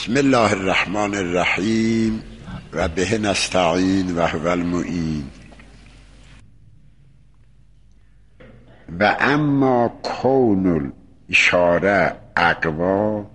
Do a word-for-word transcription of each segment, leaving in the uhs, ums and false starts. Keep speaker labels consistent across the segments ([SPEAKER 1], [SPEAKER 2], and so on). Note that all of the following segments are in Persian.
[SPEAKER 1] بسم الله الرحمن الرحیم و به نستعین و هو المعین. و اما کون الاشاره اقوا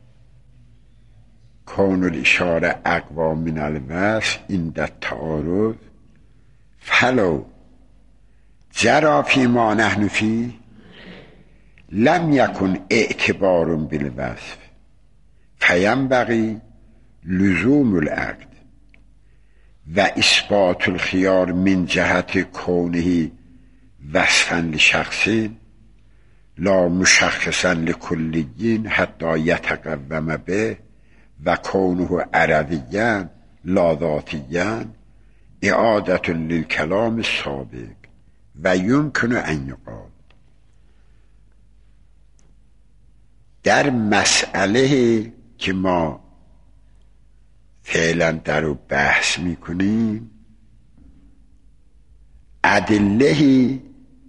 [SPEAKER 1] کون الاشاره اقوا من الوصف عند التعارض فلو جرى فيما نحن فيه لم يكن اعتبار بالوصف فینبغی لزوم العقد و اثبات الخیار من جهت کونه وصفا لشخص لا مشخصا لکلیین حتی یتقوم به و کونه عرضیا لا ذاتیا اعادة للکلام السابق و یمکن ان یقال. در مسئله که ما فعلا در رو بحث میکنیم ادلهی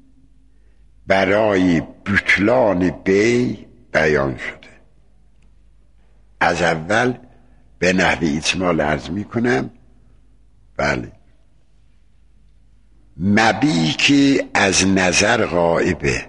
[SPEAKER 1] برای بطلان بی بیان شده. از اول به نحو اجمال عرض میکنم. بله، مبیعی که از نظر غائبه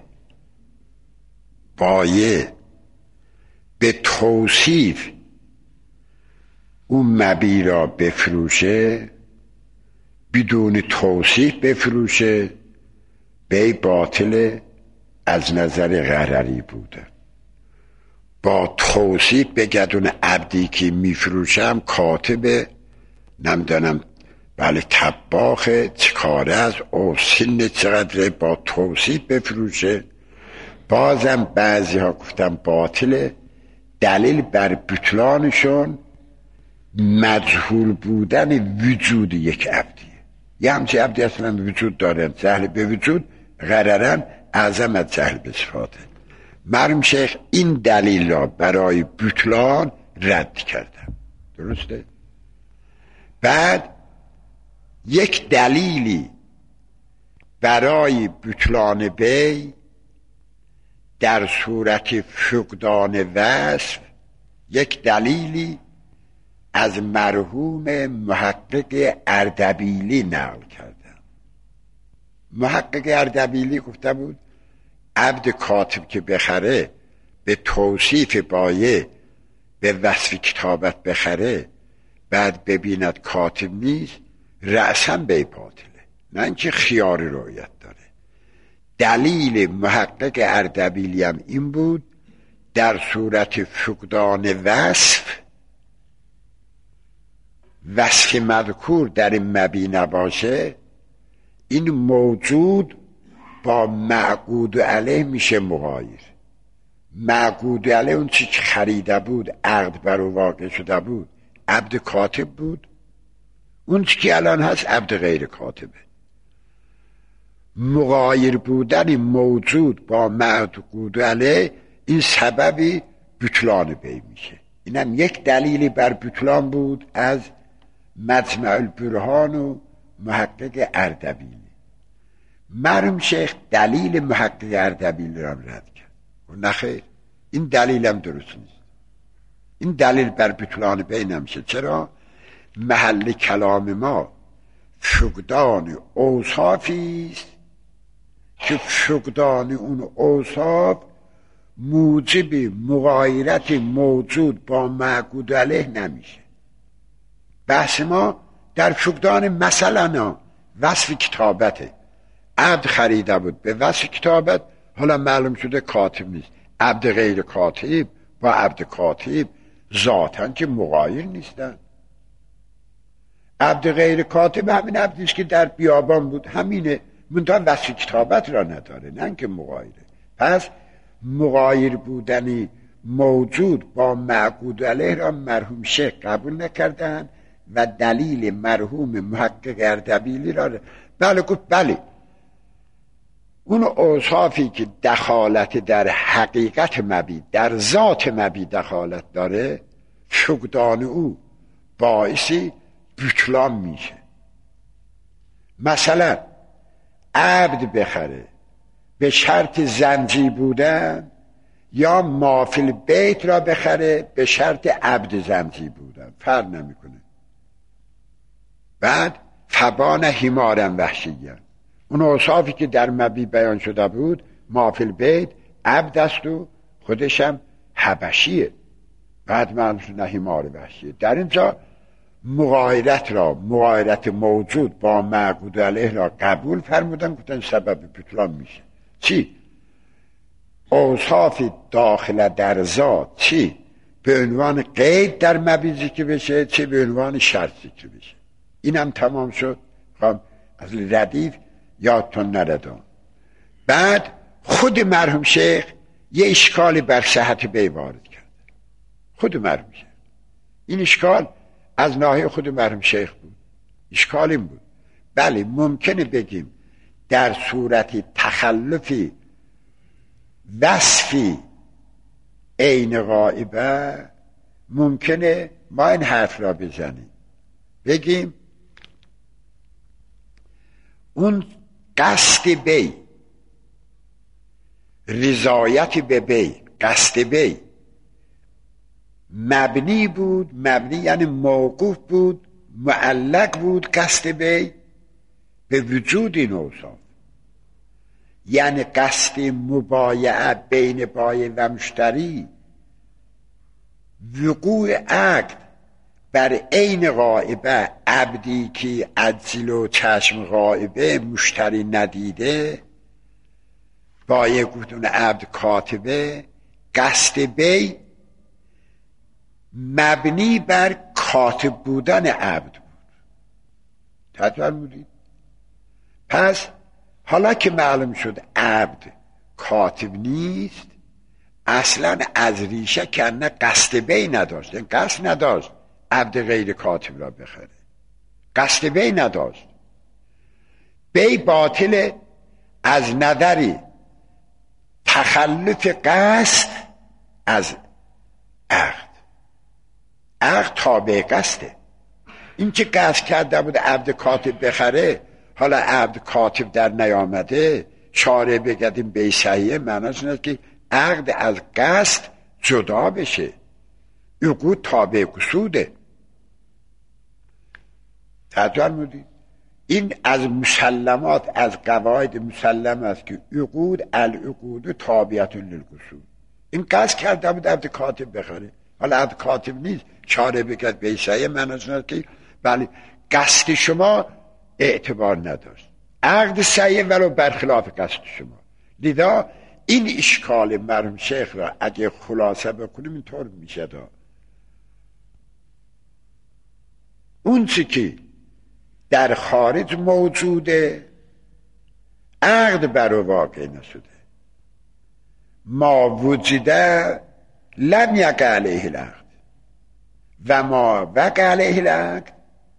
[SPEAKER 1] باید به توصیف اون مبیع را بفروشه، بدون توصیف بفروشه، بی باطل از نظر غرری بوده. با توصیف بگدون عبدی که میفروشم کاتبه نمیدانم بله طباخه چه کاره از او سن چقدره، با توصیف بفروشه. بازم بعضی ها گفتم باطله. دلیل بر بطلانشون مجهول بودن وجود یک عبدیه. یه همچه عبدی اصلا وجود دارن، جهل به وجود غررن اعظم از جهل به صفاته. مرحوم شیخ این دلیل را برای بطلان رد کردم. درسته؟ بعد یک دلیلی برای بطلان بی در صورت فقدان وصف، یک دلیلی از مرحوم محقق اردبیلی نقل کردم. محقق اردبیلی گفته بود عبد کاتب که بخره به توصیف بایه به وصف کتابت بخره، بعد ببیند کاتب نیست، رأساً بی باطله، نه اینکه خیار رؤیت داره. دلیل محقق اردبیلی هم این بود در صورت فقدان وصف، وصف مذکور در این مبیع نباشه، این موجود با معقود علیه میشه مغایر. معقود علیه اون چی که خریده بود، عقد بر او واقع شده بود، عبد کاتب بود. اون چی که الان هست عبد غیر کاتبه. مغایر بودن موجود با معقود علیه این سببی بطلان بی میشه. اینم یک دلیلی بر بطلان بود از مجمع البرهان و محقق اردبیلی. مرحوم شیخ دلیل محقق اردبیلی را رد کرد و نخیر، این دلیل هم درست نیست. این دلیل بر بطلان بی نمیشه. چرا؟ محل کلام ما فقدان اوصافی است که فقدان اون اوصاف موجب مغایرت موجود با معقود علیه نمیشه. بحث ما در فقدان مثلا وصف کتابته. عبد خریده بود به وصف کتابت، حالا معلوم شده کاتب نیست. عبد غیر کاتب با عبد کاتب ذاتن که مغایر نیستن. عبد غیر کاتب همین عبدیست که در بیابان بود، همینه، منتها وصف کتابت را نداره، نه که مغایره. پس مغایر بودنی موجود با معقود علیه را مرحوم شیخ قبول نکردن و دلیل مرحوم محقق اردبیلی را بله گفت بله اون اوصافی که دخالت در حقیقت مبیع، در ذات مبیع دخالت داره، فقدان او باعثی بطلان میشه. مثلا عبد بخره به شرط زنجی بودن، یا مافل بیت را بخره به شرط عبد زمزی بودن، فرق نمیکنه. بعد فبان حمارا وحشیا، اون اوصافی که در مبی بیان شده بود، مافل بیت عبد است و خودشم حبشیه، بعد معلوم شد نه حمار وحشیه. در اینجا مغایرت را، مغایرت موجود با معقود علیه را قبول فرمودن، گفتن سبب بطلان میشه. چی؟ اوصاف داخل در ذات، چی به عنوان قید در مبی ذکر بشه، چی به عنوان شرط ذکر بشه. اینم تمام شد. خب از ردیف یادتون نردان. بعد خود مرحوم شیخ یه اشکالی بر صحت بی وارد کرد. خود مرحوم شیخ این اشکال از ناحیه خود مرحوم شیخ بود. اشکال این بود، بله ممکنه بگیم در صورت تخلفی وصفی عین غائبه ممکنه ما این حرف را بزنیم، بگیم اون قصد بی، رضایت به بی، قصد بی مبنی بود، مبنی یعنی موقوف بود، معلق بود قصد بی به وجود این اوصاف. یعنی قصد مبایعه بین بایع و مشتری، وقوع عقد بر عین غائبه، عبدی که عجل و چشم غائبه مشتری ندیده، بایع گفتون عبد کاتبه، قصد بی مبنی بر کاتب بودن عبد بود. تطور بودید. پس حالا که معلوم شد عبد کاتب نیست، اصلا از ریشه کنه قصد بی نداشت، یعنی قصد نداشت عبد غیر کاتب را بخره، قصد بی نداشت. بی باطل از نظری تخلف قصد از عقد. عقد تابع قصده. این که قصد کرده بود عبد کاتب بخره، حالا عبد کاتب در نیامده، چاره بگردیم بی صحیحه، معناش اینه که عقد از قصد جدا بشه. عقود تابع قصوده. تطور مودید. این از مسلمات، از قواعد مسلم است که عقود العقود تابعیت للقصود. این قصد کرده بود عبد کاتب بخره، حالا عبد کاتب نیست، چاره بگرد بی صحیحه، معناش اینه که بله قصد شما اعتبار نداشت، عقد صحیح ولو برخلاف قصد شما. لذا این اشکال مرحوم شیخ را اگه خلاصه بکنیم اینطور میشه دا اون چی که در خارج موجوده عقد بر واقع نشده، ما وجوده لم یقع علیه العقد و ما وقع علیه العقد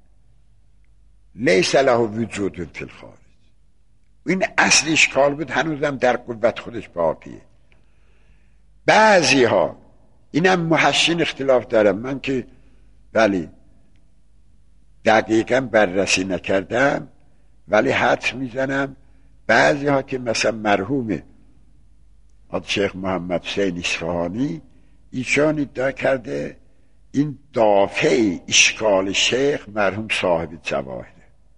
[SPEAKER 1] لیس له وجود فی الخارج. این اصل اشکال بود، هنوزم در قوت خودش باقیه. بعضی ها اینم محشین اختلاف دارم، من که ولی دقیقا بررسی نکردم ولی حدس میزنم بعضی ها که مثلا مرحوم شیخ محمد حسین اصفهانی ایشان ادعا کرده این دافع اشکال شیخ مرحوم صاحب جواهره.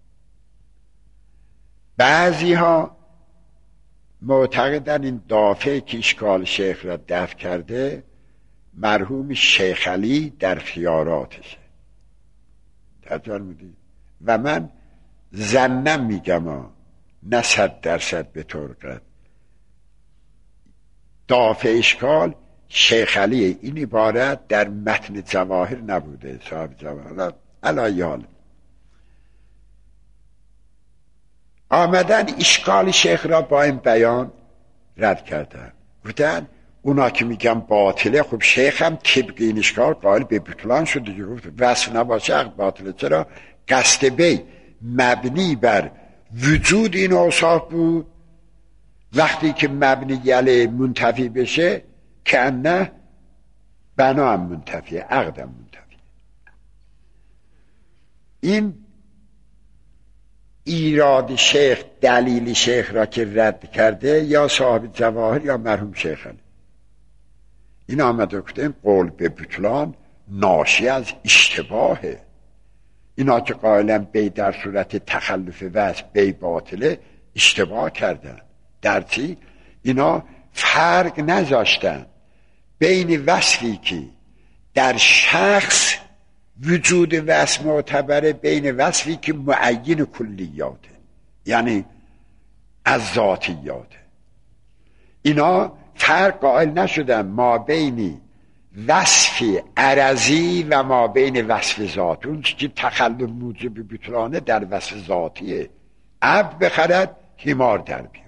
[SPEAKER 1] بعضی ها معتقدن این دافع که اشکال شیخ را دفع کرده مرحوم شیخ علی در خیاراتشه. تطور میدید. و من زنم میگم نه صد درصد به طور قطع دافع اشکال شیخ علی. این عبارت در متن جواهر نبوده، صاحب جواهر علایال آمدن اشکال شیخ را با این بیان رد کردن، گفتن اونا که میگن باطله، خب شیخ هم طبق این اشکال قائل به بطلان شده، گفت وصف نباشه عقد باطله. چرا؟ قصد بی مبنی بر وجود این اوصاف بود، وقتی که مبنی یله منتفی بشه که نه بنا هم منتفیه، عقد هم منتفیه. این ایراد شیخ، دلیل شیخ را که رد کرده یا صاحب جواهر یا مرحوم شیخ علی. این آمده گفتیم قول به بطلان ناشی از اشتباهه. اینا که قائلن بی در صورت تخلف وصف بی باطله اشتباه کردن. در چی؟ اینا فرق نذاشتن بین وصفی که در شخص وجود وصف معتبره بین وصفی که معین کلیاته، یعنی از ذاتیاته. اینا فرق قائل نشدن ما بین وصف عرضی و ما بین وصف ذات. اون که تخلف موجب بطلانه در وصف ذاتیه. عبد بخرد حمار در بیاد.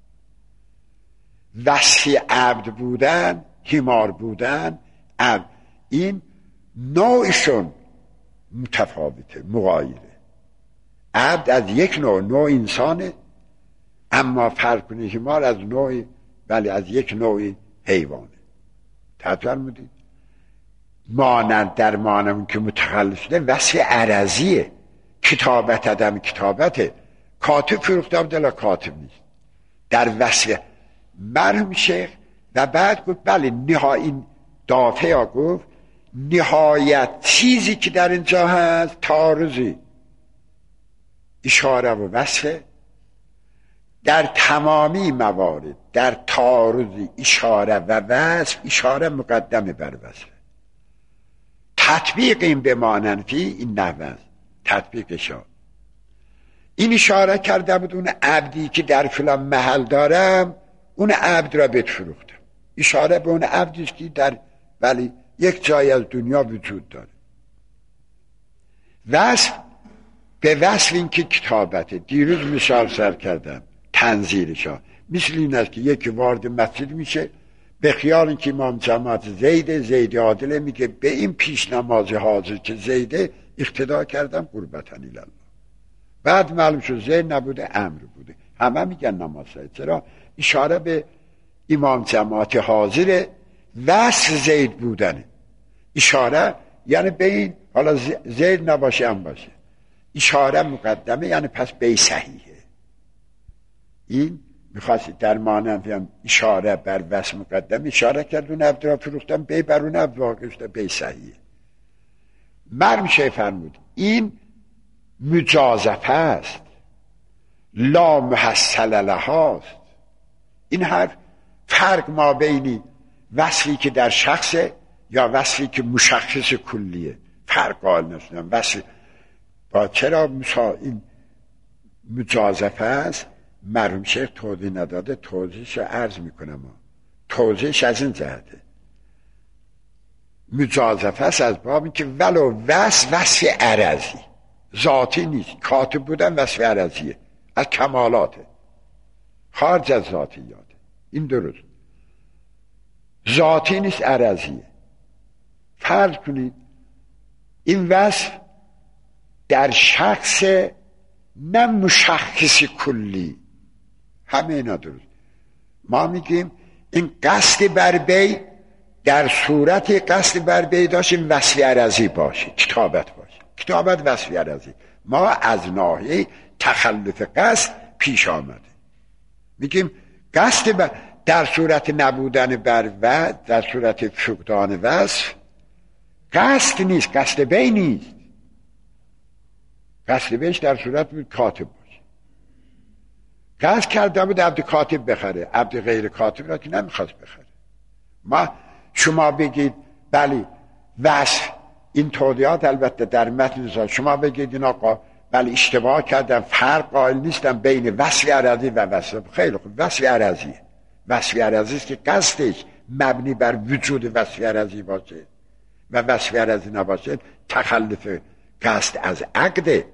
[SPEAKER 1] وصف عبد بودن حمار بودن عبد، این نوعشون متفاوته، مغایره. عبد از یک نوع نوع انسانه، اما فرق کنه حمار از نوع ولی از یک نوع حیوانه. تعطیل بودید مانند در مانند که متخلف شده وصف عرضیه. کتابت عدم کتابته. کاتب فروختم دلا کاتب نیست در وصف مرحوم شیخ. و بعد گفت بله نهایی دافع ها گفت نهایت چیزی که در اینجا هست تعارضی اشاره و وصفه. در تمامی موارد در تعارضی اشاره و وصف اشاره مقدمه بر وصف. تطبیق این به ماننفی این نحوه تطبیقشان. این اشاره کرده بود اون عبدی که در فلان محل دارم اون عبد را بهت فروختم. اشاره به اون عبدی که در ولی یک جای از دنیا وجود داره. وصف به وصف این که کتابته. دیروز مثال سر کردم تنظیرشا مثل این است که یکی وارد مسجد میشه به خیال این که امام جماعت زیده زید عادله میگه به این پیش نماز حاضر که زیده اقتدا کردم قربتن الله. بعد معلوم شد زید نبوده امر بوده. همه میگن نماز زید. چرا؟ اشاره به امام جماعت حاضر وصف زید بودنه. اشاره یعنی به این حالا زید نباشه هم باشه اشاره مقدمه، یعنی پس بی صحیحه. این میخواست در مانند هم اشاره بر وصف مقدم اشاره کرد اون عبد را فروختم بی بر اون عبد واقع شده بی صحیحه. مرم شیخ فرمود این مجازفه است لا محصل لهاست. این حرف فرق ما بینی وصفی که در شخصه یا وصفی که مشخص کلیه فرق قائل نشدن. وصف با چرا مسا این مجازفه است مرحوم شیخ توضیح نداده، توضیحش رو عرض میکنم. توضیحش از این جهته مجازفه است از باب این که ولو وصف وصف عرضی ذاتی نیست. کاتب بودن وصف عرضیه از کمالاته خارج از ذاتیاته. این درست ذاتی نیست عرضیه. فرض کنید این وصف در شخص نه مشخص کلی. همه اینا درست. ما میگیم این قصد بر بی در صورت قصد بر بی داشت این وصف عرضی باشه کتابت باشه. کتابت وصف عرضی ما از ناحیه تخلف قصد پیش آمده میگیم قصد بر در صورت نبودن بر و در صورت فقدان وصف قصد نیست، قصد بی نیست. قصد بیش در صورت بود کاتب باشه. قصد کرده بود عبد کاتب بخره، عبد غیر کاتب را که نمیخواست بخره. ما شما بگید بلی وصف این توضیحات البته در متن شما بگید این آقا بلی اشتباه کردم فرق قائل نیستم بین وصف عرضی و وصف. خیلی خوب وصف عرضیه. وصف عرضی است که قصدش مبنی بر وجود وصف عرضی باشه و وصف عرضی نباشه تخلف قصد از عقده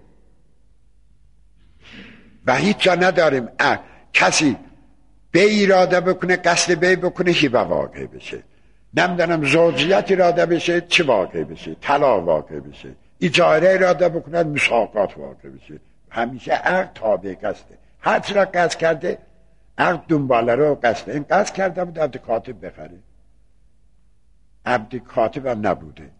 [SPEAKER 1] و هیچ جا نداریم کسی به اراده بکنه قصد به بکنه هیبه واقع بشه. نمیدونم زوجیت اراده بشه چه واقع بشه، طلاق واقع بشه، اجاره اراده بکنه مساقات واقع بشه. همیشه عقد تابع قصده. هر چرا قصد کرده عقد دنباله رو قصده. این قصد کرده بود عبد کاتب بخره، عبد کاتب هم نبوده.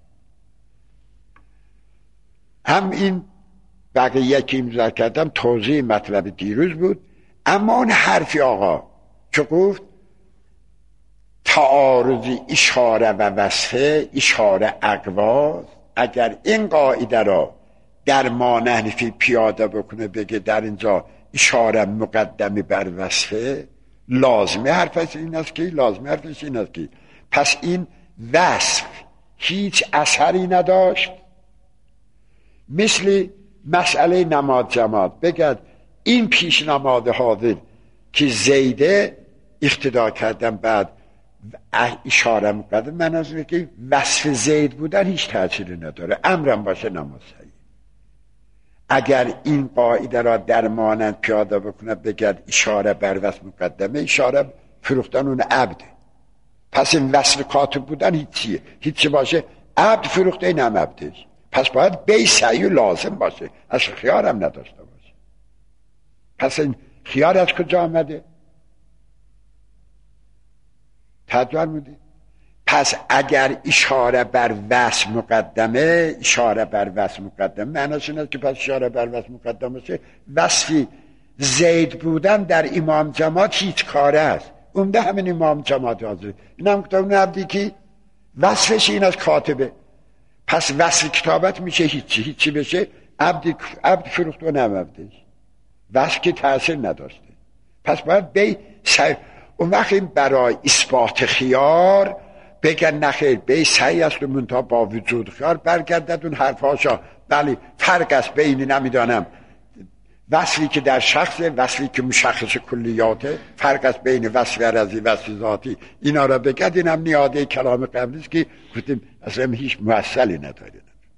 [SPEAKER 1] هم این بقیه که امضا کردم توضیح مطلب دیروز بود. اما اون حرفی آقا چه گفت تعارضی اشاره و وصفه، اشاره اقواس. اگر این قاعده را در مانع حنفی پیاده بکنه، بگه در اینجا اشاره مقدمی بر وصفه، لازمه حرفش این است که لازمه حرفش این است که پس این وصف هیچ اثری نداشت. مثل مسئله نماز جماعت، بگد این پیش نماز حاضر که زیده اقتدا کردن بعد اشاره مقدم، من از که وصف زید بودن هیچ تأثیری نداره، امرم باشه نماز صحیح. اگر این قاعده را در مانند پیاده بکنه، بگد اشاره بر وصف مقدمه، اشاره فروختن اون عبده، پس این وصف کاتب بودن هیچیه، هیچی باشه عبد فروخته، این هم عبدش، پس باید بی سعی لازم باشه، از خیار هم نداشته باشه. پس این خیار از کجا آمده؟ تدبیر میدی؟ پس اگر اشاره بر وصف مقدمه، اشاره بر وصف مقدمه معناش اینه که پس اشاره بر وصف مقدمه شه، وصفی زید بودن در امام جماعت هیچ کاره است، اونده همین امام جماعت حاضر، این هم کتاب نبدی که وصفش این از کاتبه، پس وصف کتابت میشه هیچی، هیچی بشه عبد, عبد فروخت و نم عبدش، وصف که تأثیر نداشته، پس باید بی سعی. اون وقت این برای اثبات خیار بگن نخیر بی سعی است و منتها با وجود خیار برگردد اون حرفاشا، بلی فرق است بین نمیدانم وصفی که در شخص، وصفی که مشخص کلیاته، فرق است بین وصف عرضی وصف ذاتی، اینا را بگد. این هم نیاده کلام قبلی است که گفتیم اصلا هیچ موصلی نداره.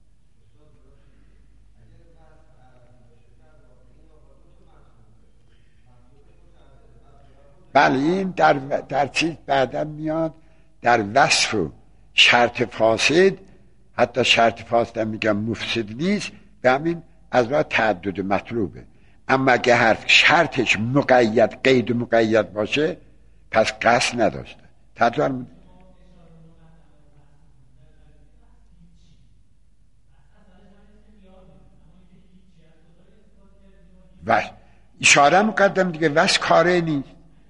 [SPEAKER 1] بله این در, در چیز بعدا میاد، در وصف و شرط فاسد، حتی شرط فاسد هم میگم مفسد نیست، به همین از راه تعدد مطلوبه. اما اگه حرف شرطش مقید، قید مقید باشه، پس قصد نداشته. تدوار و اشاره مقدم دیگه، وصف کاره نیست.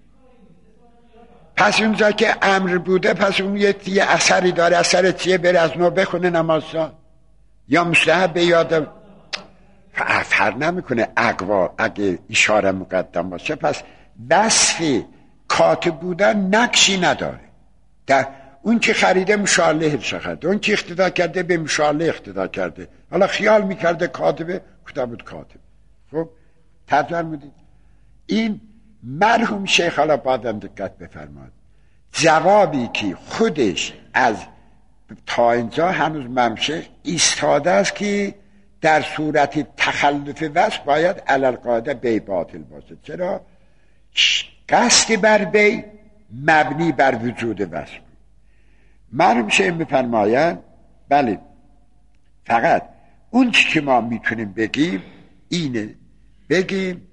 [SPEAKER 1] پس اونجا که امر بوده، پس اون یه, یه اثری داره، اثر چیه؟ بره از نو بخونه نمازا یا مستحب به یادم فرق نمیکنه. اقوا اگه اشاره مقدم باشه، پس وصف کاتب بودن نقشی نداره. در اون که خریده مشالله شخص، اون که اقتدا کرده به مشالله اقتدا کرده، حالا خیال میکرده کاتبه، کتاب کاتب. خب تدویر میدید. این مرحوم شیخ، حالا بعدم دقت بفرماد، جوابی که خودش از تا اینجا هنوز ممشه ایستاده است که در صورت تخلف وصف باید علل قاعده بی باطل باشه. چرا؟ قصد بر بی مبنی بر وجود وصف. مرحوم شیخ میفرمایند بله، فقط اون چی که ما میتونیم بگیم اینه، بگیم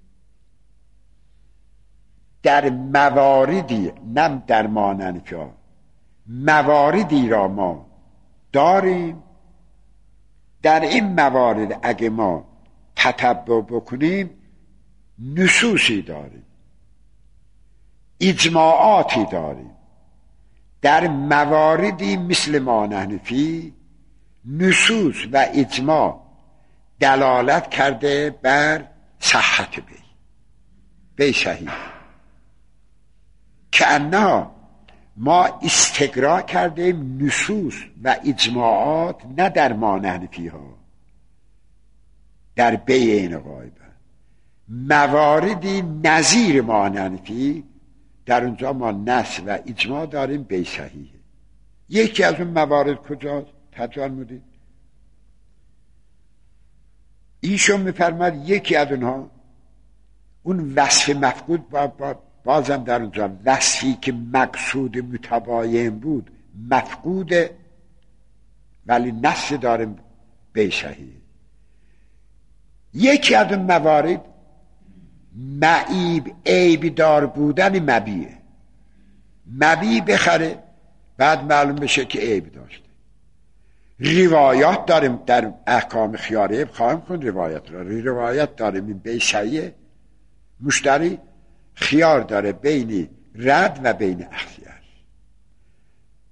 [SPEAKER 1] در مواردی، نم در ماننفیا، مواردی را ما داریم، در این موارد اگه ما تتبع بکنیم نصوصی داریم، اجماعاتی داریم. در مواردی مثل ماننفی نصوص و اجماع دلالت کرده بر صحت بی بی صحیح، که انا ما استقرا کردیم نصوص و اجماعات نه در مانحنفی ها، در بین غایبه مواردی نظیر مانحنفی، در اونجا ما نص و اجماع داریم بی صحیح. یکی از اون موارد کجاست؟ تجال مودید ایشون میفرماد یکی از اونها اون وصف مفقود با, با بازم در اونجا وصفی که مقصود متباین بود مفقوده، ولی نص داریم بی صحیح. یکی از اون موارد معیب عیب دار بودن مبیعه، مبیع بخره بعد معلوم بشه که عیب داشته. روایات داریم در احکام خیاره، خواهم کن روایت را روایت داریم این بی صحیح، مشتری خیار داره بین رد و بین اخذیه.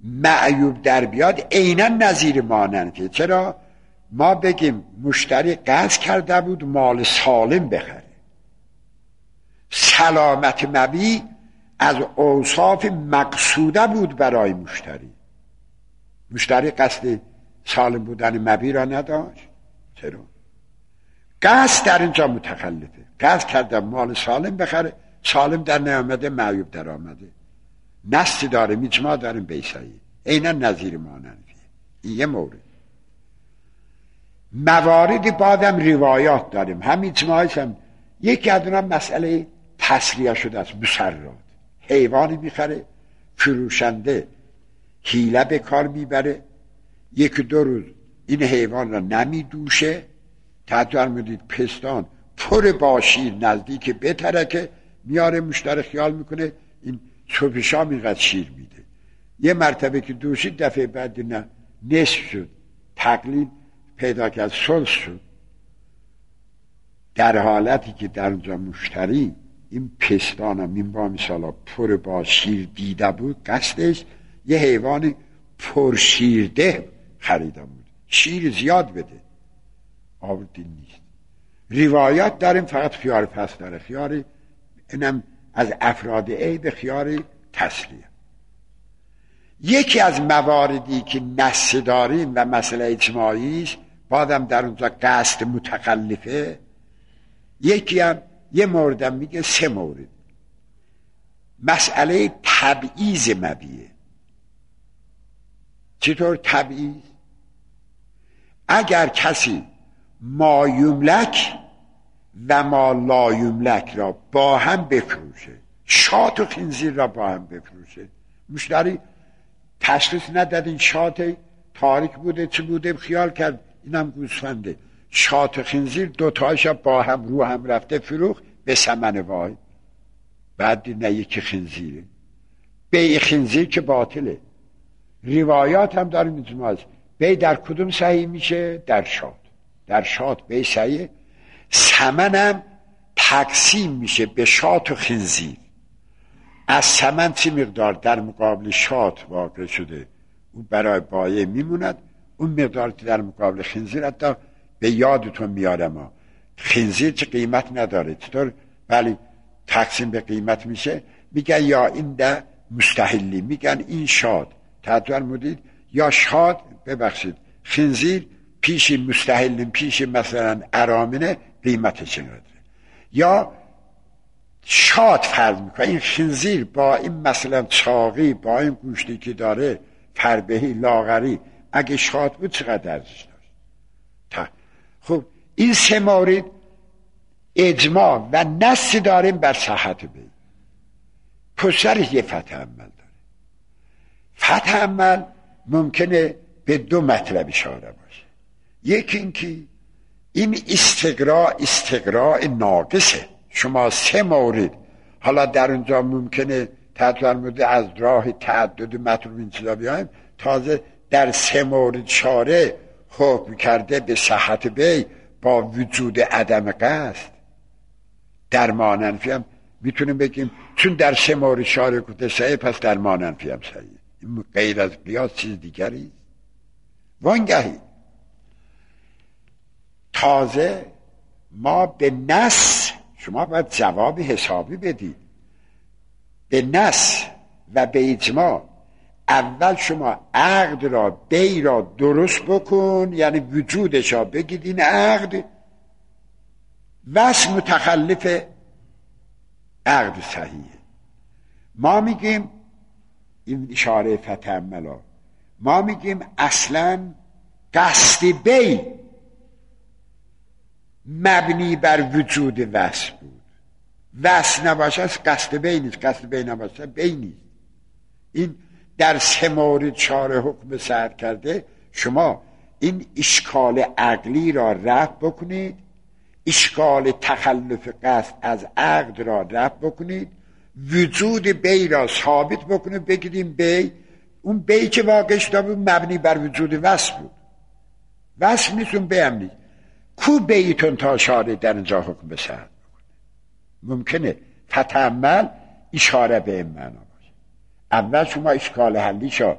[SPEAKER 1] معیوب در بیاد عیناً نظیر مانند. چرا؟ ما بگیم مشتری قصد کرده بود مال سالم بخره، سلامت مبیع از اوصاف مقصوده بود برای مشتری. مشتری قصد سالم بودن مبیع را نداشت. چرا؟ قصد در اینجا متخلفه، قصد کرده مال سالم بخره، سالم در نیامده، معیوب در آمده. نصی داریم، اجماع داریم بیسایی، عیناً نظیر مانندیه. این یه مورد. مواردی بعدم روایات داریم، هم اجماعیش هم. یکی از اونها مسئله تسلیه شده است. مسرات، حیوانی میخره، فروشنده حیله به کار میبره، یک دو روز این حیوان را نمیدوشه، تحتوار میدید پستان پر با شیر نزدیک بترکه، میاره مشتری خیال میکنه این صبح شام اینقدر شیر میده. یه مرتبه که دوشید دفعه بعد نه، نصف شد، تقلیل پیدا کرد، ثلث شد. در حالتی که در اونجا مشتری این پستانم این با مثلا پر با شیر دیده بود، قصدش یه حیوان پر شیرده خریده بود، شیر زیاد بده، آوردی نیست. روایات داریم فقط خیار پس داره، خیار اینم از افراد عیب خیار تسلیه. یکی از مواردی که نص داریم و مسئله اجماعی است، بعدم در اونجا قصد متخلفه. یکی هم یه موردم میگه، سه مورد. مسئله تبعیض مبیعه. چطور تبعیض؟ اگر کسی ما یملک و ما لا یملک را با هم بفروشه، شات و خنزیر را با هم بفروشه، مشتری تشخیص نداد این شات تاریک بوده چه بوده، خیال کرد اینم گوسفنده، شات و خنزیر دوتایش با هم رو هم رفته فروخ به ثمن واحد، بعد نه یکی خنزیره، بیع خنزیر که باطله. روایات هم داریم اجماع، بیع در کدوم صحیح میشه؟ در شات. در شات بیع صحیح، ثمنم تقسیم میشه به شات و خنزیر. از ثمن چی مقدار در مقابل شات واقع شده او برای بایع میموند، اون مقدار در مقابل خنزیر، حتی به یادتون میارم ها، خنزیر چه قیمت نداره، چطور ولی تقسیم به قیمت میشه. میگن یا این ده مستحلی، میگن این شاد تحتوار مدید، یا شاد ببخشید خنزیر پیش مستحلین، پیش مثلا ارامنه قیمت چقدره، یا شاد فرض میکنه این خنزیر با این مثلا چاقی با این گوشتی که داره فربهی لاغری اگه شاد بود چقدر ارزش داشت. خب این سه مورد اجماع و نص داریم بر صحت بی. پسرش یه فتح عمل داره. فتح عمل ممکنه به دو مطلب اشاره باشه. یکی این که این استقراء استقراء ناقصه. شما سه مورد حالا در اونجا ممکنه تحتوار مورد از راه تعدد مطلوب این چیزا بیایم، تازه در سه مورد شاره حکم کرده به صحت بی با وجود عدم قصد. در ماننفی هم میتونیم بگیم چون در سه مورد شاره کده صحیح، پس در ماننفی هم صحیح. این غیر از قیاس چیز دیگری وانگهی تازه ما به نص، شما باید جواب حسابی بدید، به نص و به اجماع اول شما عقد را بی را درست بکن، یعنی وجودش را بگید این عقد وصف متخلف عقد صحیحه. ما میگیم این اشاره فتح عملا، ما میگیم اصلا قصد بی مبنی بر وجود وصف بود، وصف نباشه قصد بی نیست، قصد بی نباشه بی نیست. این در سه مورد چهار حکم سر کرده. شما این اشکال عقلی را رفع بکنید، اشکال تخلف قصد از عقد را رفع بکنید، وجود بی را ثابت بکنید، بگیدیم بی، اون بی که واقع شده بود مبنی بر وجود وصف بود، وصف نیست، اون بی هم نیست. کو بیتون تا شاره در اینجا حکم بسرد بکنه؟ ممکنه فتح عمل اشاره به این معنا باشه. اول شما اشکال حلیشا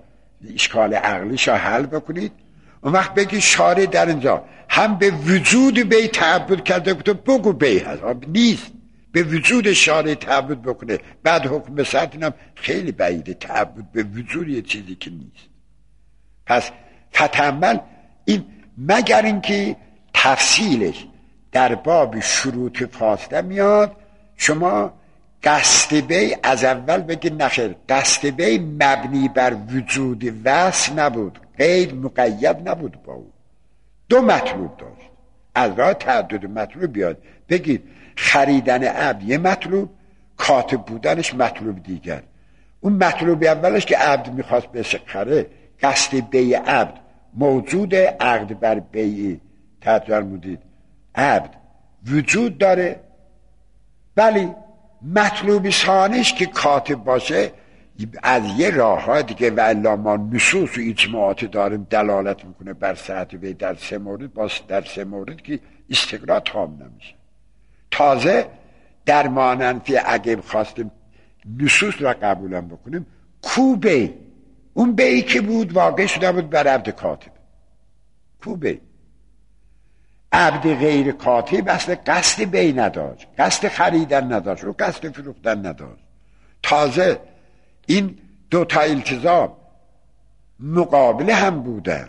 [SPEAKER 1] اشکال عقلیش رو حل بکنید. اون وقت بگی شارع در اینجا هم به وجود بی تعبد کرده، تو بگو بی هست نیست، به وجود شارع تعبد بکنه، بعد حکم به سطح اینم خیلی بعیده، تعبد به وجود یه چیزی که نیست. پس فتعمل این، مگر اینکه تفصیلش در باب شروط فاصله میاد، شما قصد بی از اول بگید نخیر، قصد بی مبنی بر وجود وصل نبود، غیر مقید نبود، با او دو مطلوب داشت، از راه تعدد مطلوب بیاد بگید خریدن عبد یه مطلوب، کاتب بودنش مطلوب دیگر. اون مطلوب اولش که عبد میخواست بشه خره، قصد بی عبد موجود، عقد بر بی تدبیر مودید عبد وجود داره، ولی مطلوب ثانیش که کاتب باشه از یه راه ها دیگه، و الا ما نصوص و اجماعات داریم دلالت میکنه بر صحت وی در سه مورد، با در سه مورد که استقرار تام نمیشه. تازه در ماننفی اگه خواستیم نصوص را قبولم بکنیم، کو بی، اون بی که بود واقع شده بود بر عبد کاتب، کو بی، عبد غیر کاتب اصلا قصد بی نداشت، قصد خریدن نداشت، رو قصد فروختن نداشت. تازه این دو تا التزام مقابل هم بودن،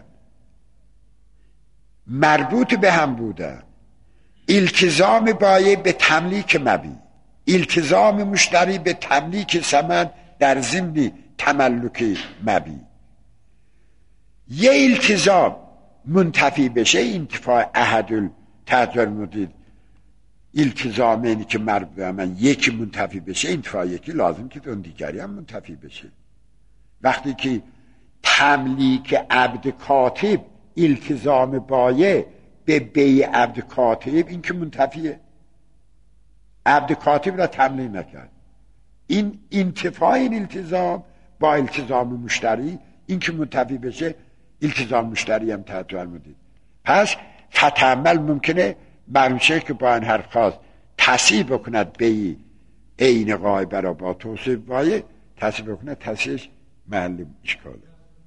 [SPEAKER 1] مربوط به هم بودن. التزام بایع به تملیک مبیع، التزام مشتری به تملیک ثمن در ضمن تملک مبیع. یه التزام منتفی بشه، انتفاع احد التعذر مدید التزام اینی که مربوط به من یکی منتفی بشه، انتفاع یکی لازم که اون دیگری هم منتفی بشه. وقتی که تملیک عبد کاتب التزام بایع به بیع عبد کاتب، این که منتفیه، عبد کاتب را تملیک نکرد، این انتفاع این التزام با التزام مشتری، این که منتفی بشه التزام مشتری هم تحت مدید. پس فتعمل ممکنه مرموشه که با این حرف خواست تصحیح بکند به عین غایبه را با توصیف بایع تصحیح بکند، تصحیحش محل اشکاله.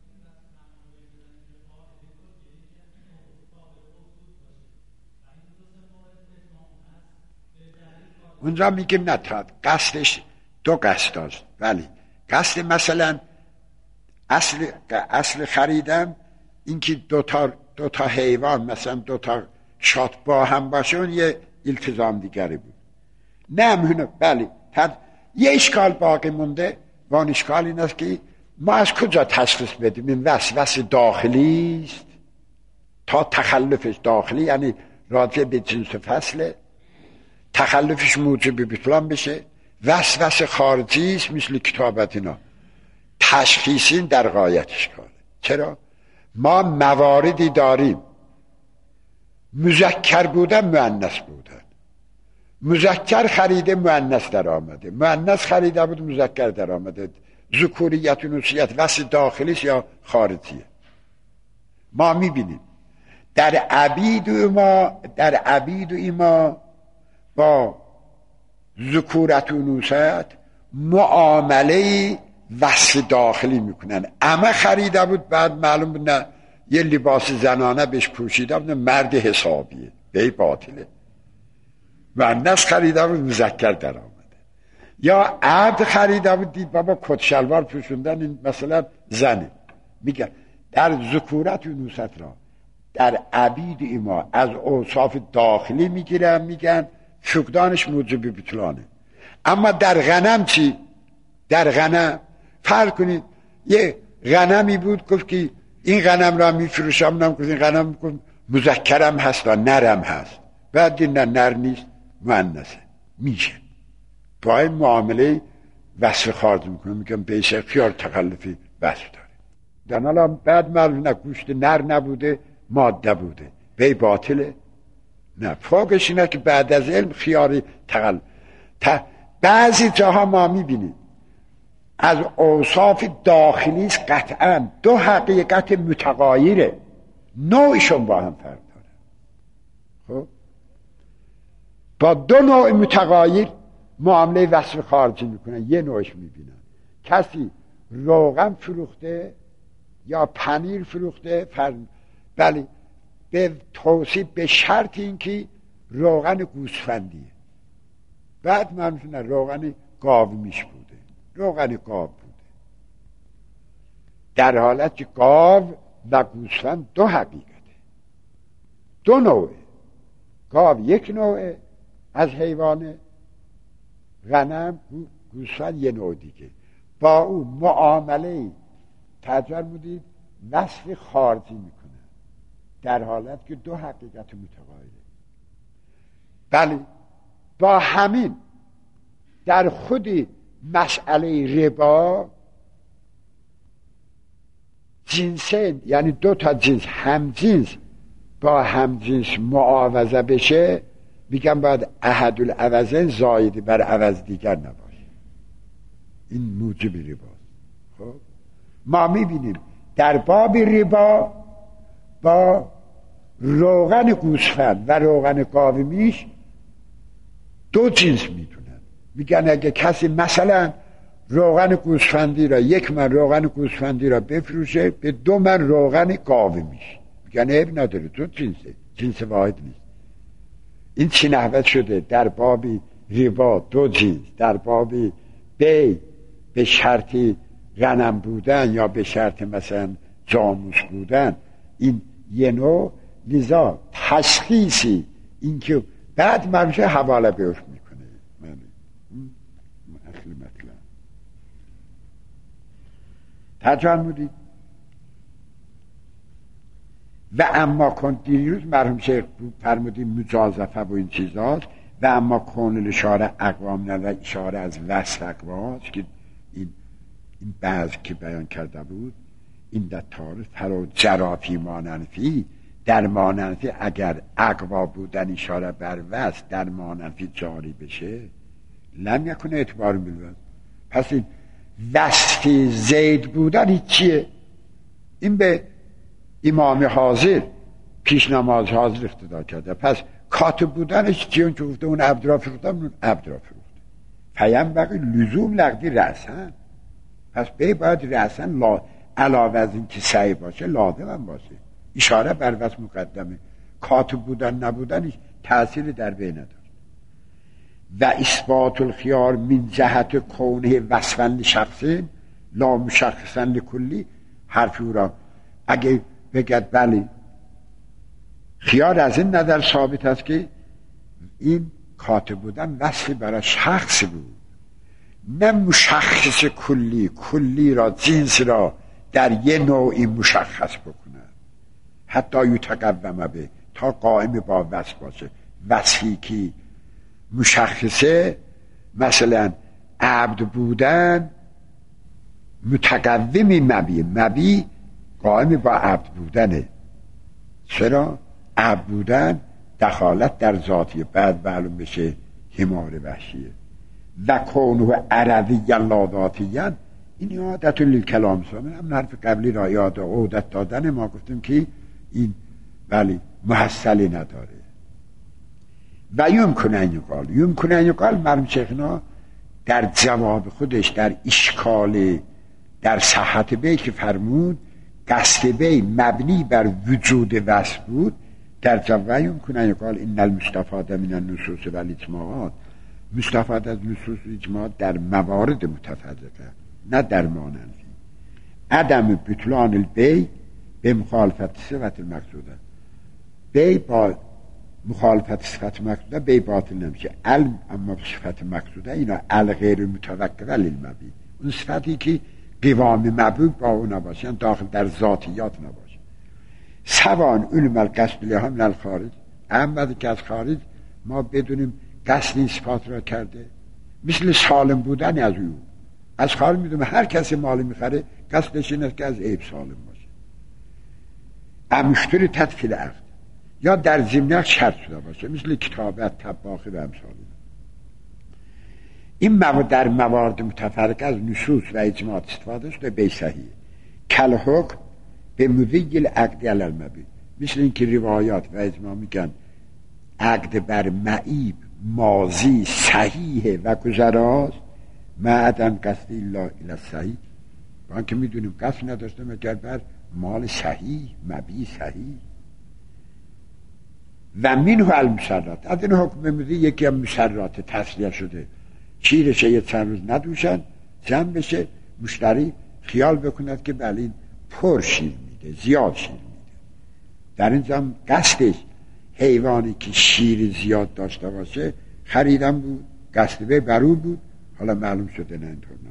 [SPEAKER 1] اونجا میگیم نه، قصدش دو قصد داشت، ولی قصد مثلا اصل اصل خریدن این که دو تا دو تا حیوان مثلا دو تا شات با هم باشه، اون یه التزام دیگری بود. نه مهنه، بله تد... یه اشکال باقی مونده و اون اشکال این است که ما از کجا تشخیص بدیم این وسوسه داخلی است تا تخلفش داخلی، یعنی راجع به جنس فصله، تخلفش موجب بطلان بشه، وسوسه خارجی است مثل کتابت اینا، تشخیصین در غایت اشکاله. چرا؟ ما مواردی داریم مذکر بودن مؤنث بودن، مذکر خریده مؤنث در آمده، مؤنث خریده بود مذکر در آمده، ذکوریت و نوسیت وصل داخلیش یا خارجیه. ما میبینیم در عبید و ما در عبید و ایما با ذکورت و نوسیت معامله وصل داخلی میکنن. اما خریده بود بعد معلوم بود نه یه لباس زنانه بهش پوشیده بود، مرد حسابیه، به باطله. مؤنث خریده بود مذکر در آمده. یا عبد خریده بود دید بابا کت شلوار پوشوندن این مثلا زنه، میگن در ذکورت و نوست را در عبید ایما از اوصاف داخلی میگیرن، میگن فقدانش موجب بطلانه. اما در غنم چی؟ در غنم فرض کنید یه غنمی بود گفت که این غنم را میفروشم، نم گفت این غنم مذکرم هست و نرم هست، بعد دید نه نر نیست مؤنثه، میشه با این معامله وصف خارج میکنه، میگم بیشه خیار تخلفی وصف داره. در حالا بعد معلوم نه گوشت نر نبوده ماده بوده، بی باطله. نه فوقش اینه که بعد از علم خیاری تخلف. ت... بعضی جاها ما میبینیم از اوصاف داخلی قطعا دو حقیقت متغایره، نوعشون با هم فرق داره. خب با دو نوع متغایر معامله وصف خارجی میکنن. یه نوعش میبینن کسی روغن فروخته یا پنیر فروخته فرم بله به توصیف به شرط اینکه روغن گوسفندیه. بعد من نه روغن گاو میش بوده، روغن گاو بوده، در حالت که گاو و گوسفند دو حقیقته، دو نوعه. گاو یک نوعه از حیوان، غنم گوسفند یه نوع دیگه. با او معامله تجار بودید وصف خارجی میکنه در حالت که دو حقیقت متقابله. بله با همین در خود مسئله ربا جنسین، یعنی دو تا جنس هم جنس با هم جنس معاوضه بشه، میگم باید احد العوضین زاید بر عوض دیگر نباشه. این موجب ربا. خب ما میبینیم در باب ربا با روغن گوسفند و روغن گاو میش دو جنس میدونن. میگن اگه کسی مثلا روغن گوسفندی را یک من روغن گوسفندی را بفروشه به دو من روغن گاو میش، میگن عیب نداره، دو جنسه، جنس واحد نیست. این چی نحوت شده؟ در باب ربا دو جنس، در باب بی به شرط غنم بودن یا به شرط مثلا جاموس بودن این یه نوع. لذا تشخیصی این که بعد منشه حواله بهش میکنه. من اصل مطلب تجمدی و اما کن دیروز مرحوم شیخ فرمودیم مجازفه و این چیزاست. و اما کون اشاره اقوام نه اشاره از وصف اقوام که این این بعض که بیان کرده بود این در تاریخ فرا جرافی ماننفی در ماننفی اگر اقوا بودن اشاره بر وصف در ماننفی جاری بشه لم یکن اعتبار میلود. پس این وصفی زید بودن این چیه؟ این به امام حاضر پیش نماز حاضر اقتدا کرده. پس کاتب بودنش چیه؟ اون که گفته اون عبد را فروختم اون عبد را فروخته. فیم بقی لزوم لغدی رأسن. پس بی باید رأسن لا... علاوه از این که سعی باشه لازم هم باشه. اشاره بر وصف مقدمه. کاتب بودن نبودنش تأثیر در بی نداره. و اثبات الخیار من جهت کونه وصفن شخصی لا مشخصن لکلی حرفی او را اگه بگد بله خیار از این نظر ثابت است که این کاتب بودن وصفی برای شخص بود، نه مشخص کلی، کلی را جنس را در یه نوعی مشخص بکنه حتی یتقوم به تا قائم با وصف باشه. وصفی که مشخصه مثلا عبد بودن متقومی مبی مبی قائم با عبد بودنه. چرا؟ عبد بودن دخالت در ذاتیه، بعد معلوم بشه حمار وحشیه. و کونه عرضی لا ذاتیه این عادت للکلام سامن هم حرف قبلی را یاد عودت دادن ما گفتیم که این ولی محصلی نداره. و یمکن ان یقال یمکن ان یقال مرحوم شیخنا در جواب خودش در اشکال در صحت بی که فرمود قصد بی مبنی بر وجود وصف بود در جواب یمکن ان یقال ان المستفاد من النصوص و الاجماعات مستفاد از نصوص و اجماعات در موارد متفرقه نه در ماننفی عدم بطلان البی به مخالفت صفت المقصوده. بی با مخالفت صفت مقصوده بی باطل نمیشه. علم اما صفت مقصوده اینا الغیر متوقع للمبی اون صفتی که قوام مبوک با اون نباشن داخل در ذاتیات نباشه. سوان علم القصد لها من الخارج احمد که از خارج ما بدونیم قصد این صفات را کرده مثل سالم بودن از او از خارج میدونیم هر کسی مال میخره قصدش این است که از عیب سالم باشه. امشتری تدفیل عقد یا در ضمن شرط شده باشه مثل کتابت طباخی و امثال. این موارد در موارد متفرقه از نصوص و اجماعات استفاده شده به صحیح کل حکم به مذیل عقد علی المبی مثل این که روایات و اجماع میگن عقد بر معیب ماضی صحیحه و گذراست معدن قصد الا الی صحیح با که میدونیم قصد نداشته مگر بر مال صحیح، مبیع صحیح. و منه المسرات، از این حکم میده یکی هم مسرات تصریح شده شیرشه یه چند روز ندوشن جمع بشه، مشتری خیال بکند که بله این پر شیر میده، زیاد شیر میده. در اینجا قصدش حیوانی که شیر زیاد داشته باشه خریدم بود، قصد به برو بود، حالا معلوم شده نه اینطور نبود.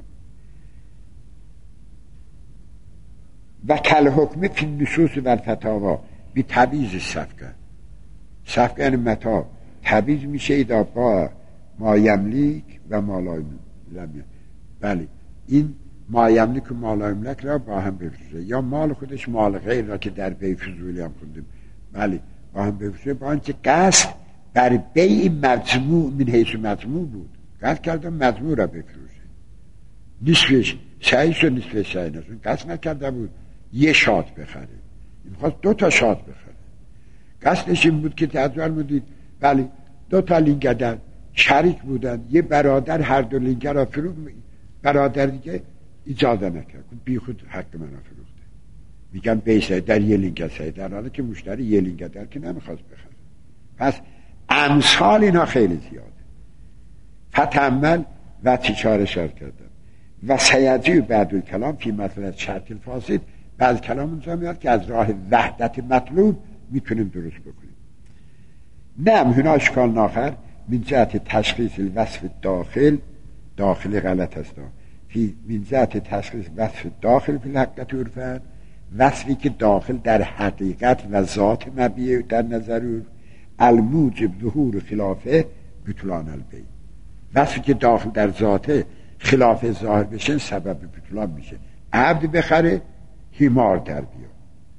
[SPEAKER 1] و کل حکم فی النصوص و الفتاوا بی تبییض صفقه، صفقه یعنی متاع تبییض میشه ایدا با ما یملیک و ما لا یملیک. بله این ما یملیک و ما لا یملیک را با هم بفروشه، یا مال خودش مال غیر را که در بیع فضولی هم خوندیم بله با هم بفروشه، با آنچه قصد بر بیع مجموع من حیث مجموع بود، قصد کردم مجموع را بفروشه، نصفش صحیح و نصفش صحیح نشون، قصد نکرده بود یه شات بخره، این خواست دو تا شات بخره. قصدش این بود که تجربه مدید بله دو تا لینگدر شریک بودن، یه برادر هر دو لینگر را فروخت، برادر دیگه اجازه نکرد بی خود حق من را فروخته، میگن بیسه در یه لینگر سه، در حالی که مشتری یه لینگدر که نمیخواست بخره. پس امثال اینا خیلی زیاده. فتعمل و تیچار شرط کردن و سیدی بعد الکلام فی مثلا شرط الفاسد، بعد کلام اونجا میاد که از راه وحدت مطلوب میتونیم درست بکنیم. نعم هنا اشکال ناخر من جهت تشخیص الوصف داخل، داخل غلط است، فی من جهت تشخیص وصف داخل فی الحقیقت عرفاً، وصفی که داخل در حقیقت و ذات مبیع در نظر الموجب ظهور خلافه بطلان البیع، وصفی که داخل در ذات خلاف ظاهر بشه سبب بطلان میشه. عبد بخره حمار در بیا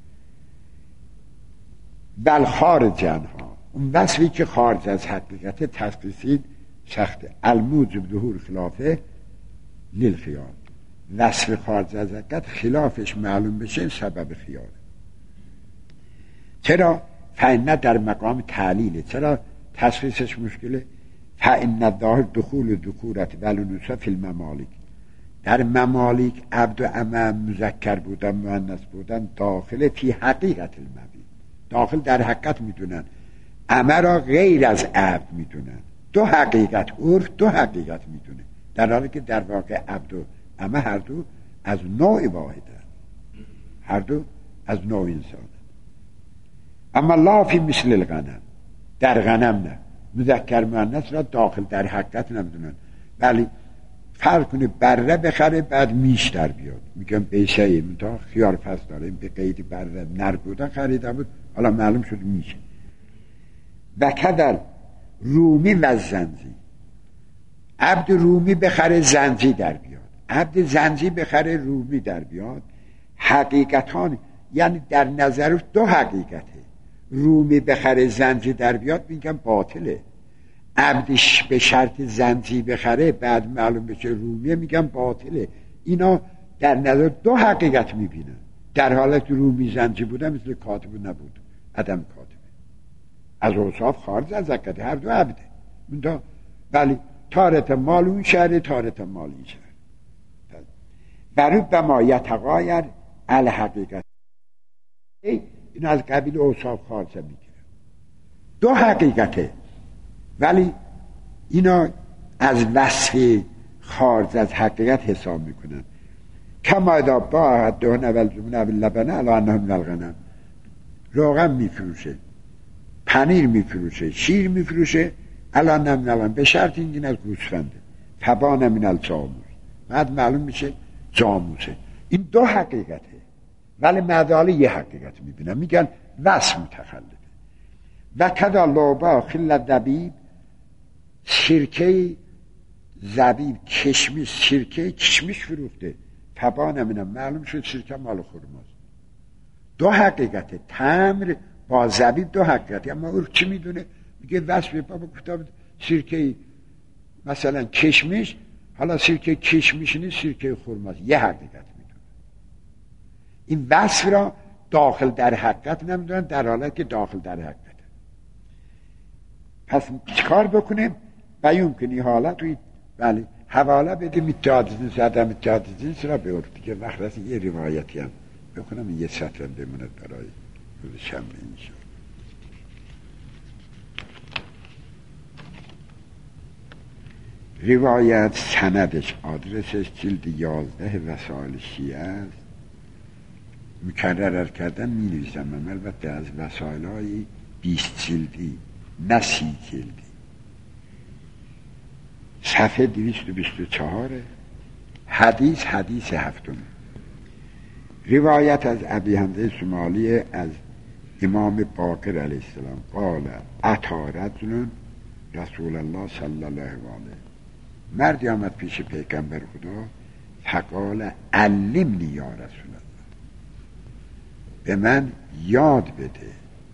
[SPEAKER 1] بل خارج عنها، اون وصفی که خارج از حقیقت تشخیصی سخته. الموجب ظهور خلافه للخیار، وصف خارج از حقیقت خلافش معلوم بشه سبب خیاره. چرا؟ فإن در مقام تعلیله. چرا تشخیصش مشکله؟ فإن الظاهر دخول ذکورت والانوثه فی الممالک، در ممالک عبد و امه مذکر بودن مؤنث بودن داخل فی حقیقت المبیع، داخل در حقیقت میدونن، امه را غیر از عبد میدونن. دو حقیقت عرف دو حقیقت میدونه، در حالی که در واقع عبد و امه هر دو از نوع واحدن، هر دو از نوع انسان. اما لا فی مثل الغنم، در غنم نه، مذکر مؤنث را داخل در حقیقت نمیدونن. ولی فرق کنه بره بخره بعد میش در بیاد، میگم بیشه منتها خیار پس داره، این به قید بره نر بودن خریده بود حالا معلوم شد میشه. و کدر رومی و زنجی، عبد رومی بخره زنجی در بیاد، عبد زنجی بخره رومی در بیاد، حقیقتان یعنی در نظر دو حقیقته. رومی بخره زنجی در بیاد میگم باطله، عبدش به شرط زنجی بخره بعد معلوم بشه رومیه میگم باطله. اینا در نظر دو حقیقت میبینن، در حالت رومی زنجی بودن مثل کاتب نبود، عدم کاتبه، از اوصاف خارج از حقیقت، هر دو عبده منتها ولی تارت مال اون شهر تارت مال این شهر. برای به ما یتغایر الحقیقت، این از قبیل اوصاف خارج میگیره، دو حقیقته ولی اینا از وصف خارج از حقیقت حساب میکنن. کما اذا باع دهن اول جمعه اول لبنه علی انه من الغنم، روغن میفروشه، پنیر میفروشه، شیر میفروشه، الان نمیدونم به شرط این از گوسفنده، تبان من الجاموس، بعد معلوم میشه جاموسه. این دو حقیقته ولی مداله یه حقیقت میبینن، میگن وصف متخلفه. و کدا لوبا خل دبیب، سرکه زبیب کشمیش، سرکه کشمیش فروخته، تبان منم معلوم شد سرکه مال خرماست. دو حقیقته، تمر با زبیب دو حقیقته. اما او چی میدونه؟ میگه وصف بابا کتاب سرکه مثلا کشمیش، حالا سرکه کشمیش نیست سرکه خرماست، یه حقیقت میدونه. این وصف را داخل در حقیقت نمیدونن در حالت که داخل در حقیقت. پس چیکار بکنیم؟ بیان کنی حالت روی بله حواله بدیم اتحاد جنس عدم اتحاد جنس را به عرف دیگه وقت رسید یه روایتی هم بکنم یه سطر بموند برای روز شنبه اینجا. روایت سندش آدرسش جلد یازده وسائل شیعه است. مکرر کردن می نویسم من البته از وسائل های بیست جلدی نه سی جلدی. صفحه دویست و بیست و چهار. حدیث حدیث هفتم. روایت از ابی حمزه سمالی از امام باقر علیه السلام قال اتی رجل رسول الله صلی الله علیه. مردی آمد پیش پیغمبر خدا فقال علمنی یا رسول الله، به من یاد بده،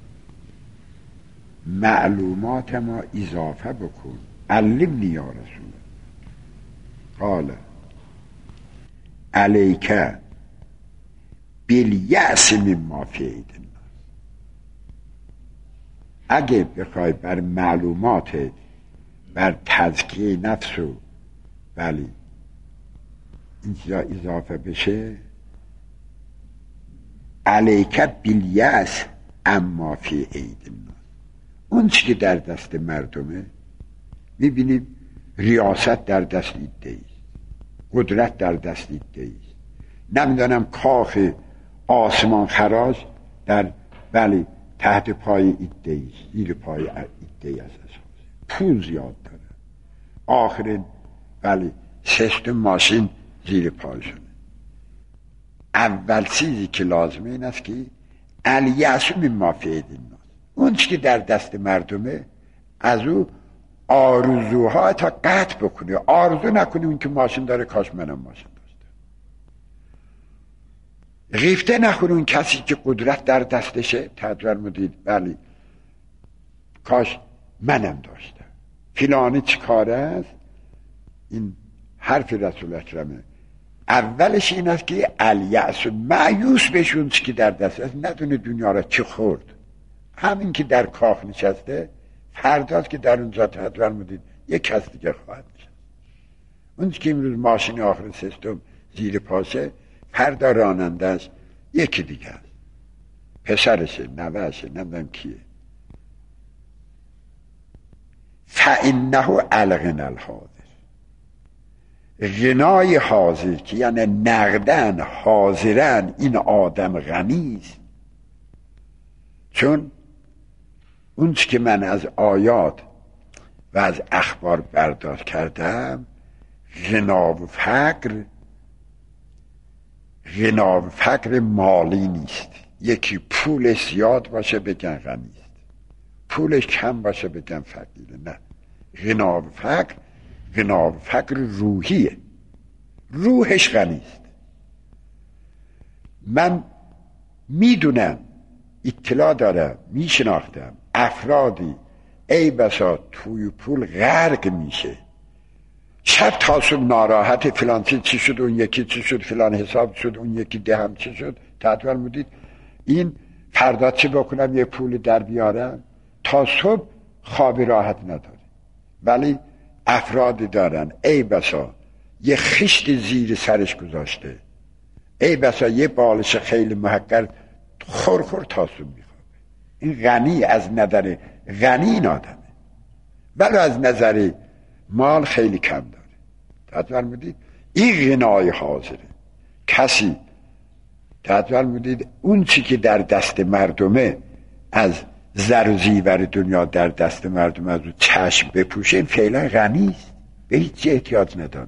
[SPEAKER 1] معلومات ما اضافه بکن. علمنی یا رسول الله. قال علیک بالیأس مما فی ایدی الناس. اگه بخوای بر معلومات بر تزکیه نفس و ولی اینجا اضافه بشه علیک بالیأس اما فی ایدی الناس. اون چی که در دست مردمه میبینیم ریاست در دست ایده است، قدرت در دست ایده است، نمیدانم کاخ آسمان خراج در ولی تحت پای ایده است، زیر پای ایده است، پول زیاد داره، آخرین ولی سیستم ماشین زیر پایشونه. اول چیزی که لازمه این است که الیأس مما فی ایدی الناس، اون چی که در دست مردمه از او آرزوها تا قطع بکنی. آرزو نکنی اون که ماشین داره کاش منم ماشین داشته. غیفته نکنی اون کسی که قدرت در دستشه تدور مدید ولی کاش منم داشته. فلانی چی کاره است؟ این حرف رسول اکرمه. اولش این است که الیأس، مایوس بشون چی که در دست است، ندونه دنیا را چی خورد. همین که در کاخ نشسته فرداست که در اونجا تدور مدید یک کس دیگه خواهد نشست. اون که امروز ماشین آخر سیستم زیر پاشه فردا رانندهش یکی دیگه است، پسرشه، نوهشه، نمیدونم کیه. فإنه الغنى الحاضر، غنای حاضر که یعنی نقدن حاضرن این آدم غنی است. چون اون چی که من از آیات و از اخبار برداشت کردم، غنا و فقر، غنا و فقر مالی نیست. یکی پولش زیاد باشه بگن غنی است، پولش کم باشه بگن فقیره. نه، غنا و فقر، غنا و فقر روحیه، روحش غنی است. من میدونم، اطلاع دارم، میشناختم افرادی ای بسا توی پول غرق میشه، شب تا صبح ناراحت، فلان چی شد، اون یکی چی شد، فلان حساب شد، اون یکی دهم چی شد. تطور مدید این فردا چی بکنم یه پول در بیارم، تا صبح خواب راحت نداره. ولی افرادی دارن ای بسا یه خشت زیر سرش گذاشته، ای بسا یه بالش خیلی محقر خور خور تا صبح میخوابه. این غنی از نظر غنی این آدمه، ولی از نظر مال خیلی کم داره. تطور مدید این غنای حاضره. کسی تطور مدید اون چی که در دست مردمه از زر و زیور دنیا در دست مردم از او چشم بپوشه، این فعلا غنی است، به هیچ احتیاج نداره.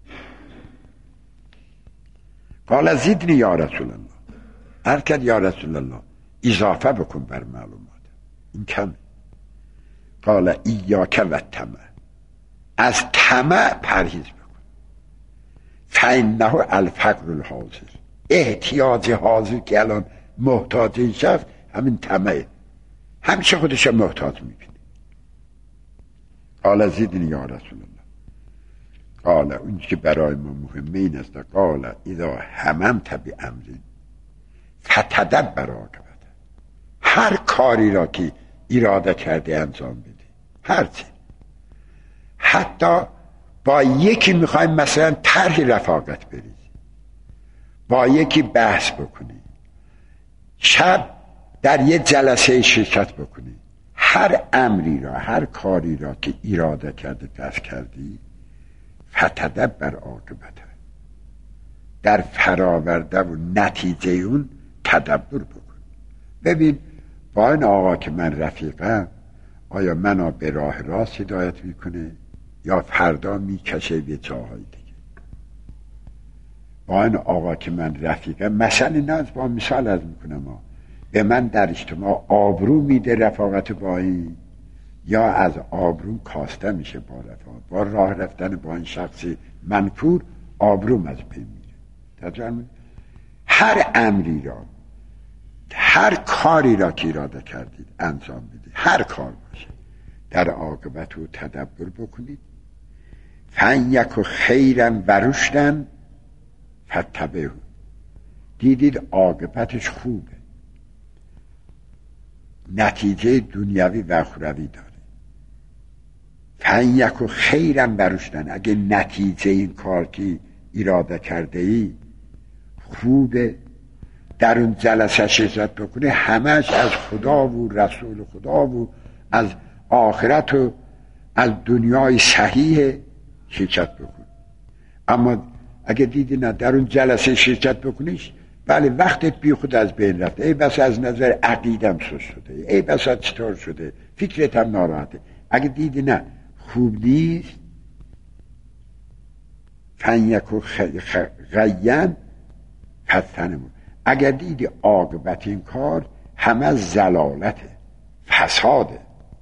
[SPEAKER 1] قال زدنی یا رسول الله، هر کد یا رسول الله اضافه بکن بر معلومات، این کم. قال ایاک و طمع، از طمع پرهیز بکن. فانه الفقر الحاضر، احتیاج حاضر که الان محتاج این شخص همین طمعه، همیشه خودش محتاج میبینه. قال زدنی یا رسول الله، قال اون که برای ما مهمه این است، قال اذا هممت بامر فتدبر عاقبته، هر کاری را که اراده کرده انجام بده، هر چی، حتی با یکی میخوایم مثلا طرح رفاقت بریزی، با یکی بحث بکنی، شب در یه جلسه شرکت بکنی، هر امری را، هر کاری را که اراده کرده دست کردی، فتدبر عاقبته، در فراورده و نتیجه اون تدبر بکن. ببین با این آقا که من رفیقم، آیا منو به راه راست هدایت میکنه یا فردا میکشه به جاهای دیگه؟ با این آقا که من رفیقم، مثلا نه با مثال از میکنم ها، به من در اجتماع آبرو میده رفاقت با این، یا از آبرو کاسته میشه با رفاقت؟ با راه رفتن با این شخص منفور آبروم از پی میره. هر امری را، هر کاری را که اراده کردید انجام بدید، هر کار باشه، در عاقبت رو تدبر بکنید. فن یک و خیرم ورشدن فتبعه، دیدید عاقبتش خوبه، نتیجه دنیوی و اخروی داره. فن یک و خیرم ورشدن، اگه نتیجه این کار که اراده کرده ای خوبه، در اون جلسه شرکت بکنه، همش از خدا و رسول خدا و از آخرت و از دنیای صحیح شرکت بکن. اما اگه دیدی نه در اون جلسه شرکت بکنیش، بله وقتت بی خود از بین رفته، ای بس از نظر عقیدم سوز شده، ای بس از چطور شده، فکرت هم ناراحته. اگه دیدی نه خوب نیست، فن یک و غین فتنمون، اگر دیدی عاقبت این کار همه زلالته، فساده،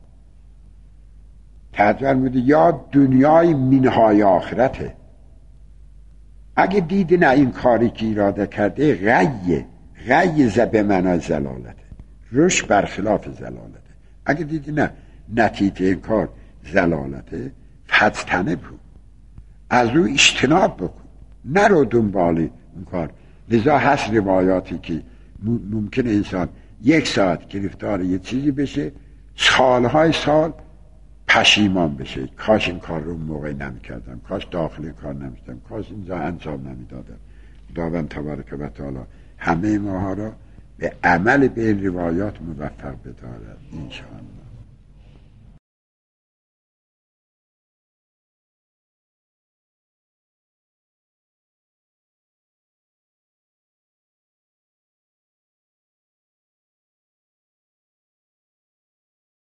[SPEAKER 1] تدبر میده، یا دنیای منهای آخرته. اگه دیدی نه این کاری که اراده کرده غیه، غیه زبه منای زلالته، روش برخلاف زلالته. اگه دیدی نه نتیجه این کار زلالته، فتنه بود، از رو اجتناب بکن، نرو دنبال این کار. لذا هست روایاتی که ممکنه انسان یک ساعت گرفتار یه چیزی بشه، سالهای سال پشیمان بشه، کاش این کار رو موقع نمی کردم، کاش داخل کار نمی شدم، کاش اینجا انجام نمی دادم. خداوند تبارک و تعالی همه ماها را به عمل به این روایات موفق بدارد انشاءالله.